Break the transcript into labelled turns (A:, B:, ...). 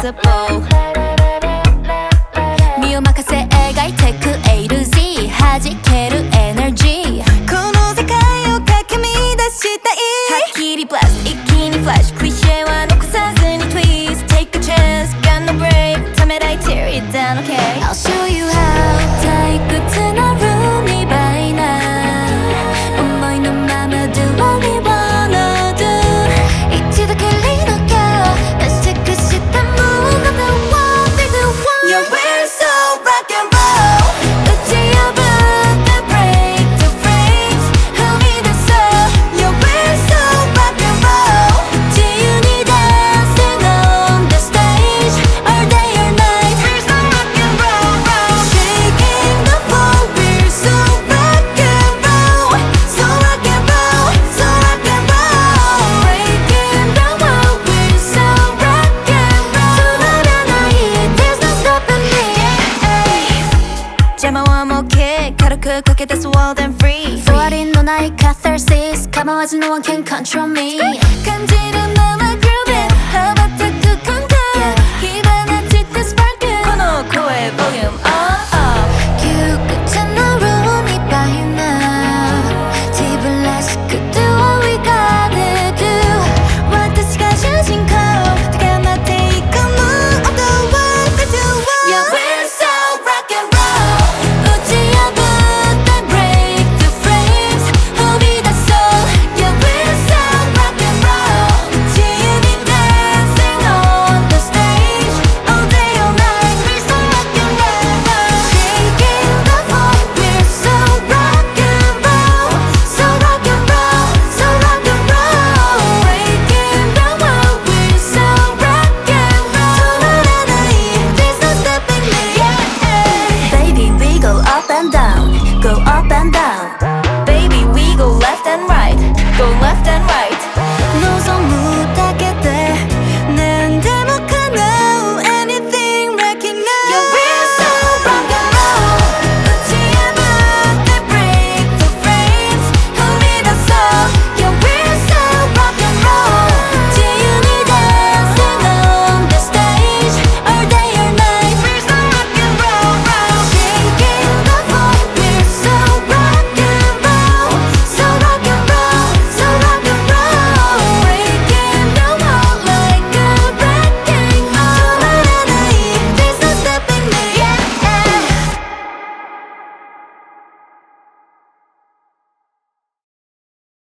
A: beautiful 身を任せ描いてく A to Z 弾けるエナジーこの世界を駆け乱したいはっきりブラスト一気にフラッシュクリシェは残さずに Please take a chance got no break ためらい tear it down okay I'll show you how 退屈なルームみたいな思いのまま Do what we wanna do 一度きりのgirl 出しくした move of the world they do want Yeah we're so rock and roll 打ち破って break the frames 踏み出そう Yeah we're so rock and roll 自由に dancing on the stage all day all night We're so rock and roll shaking the floor We're so rock and roll So rock and roll So rock and roll breaking the world We're so rock and roll 止まらない There's no stopping me 邪魔はもう消え軽く駆け出す wild and free 終わりのない catharsis 構わず no one can control me 感じるまま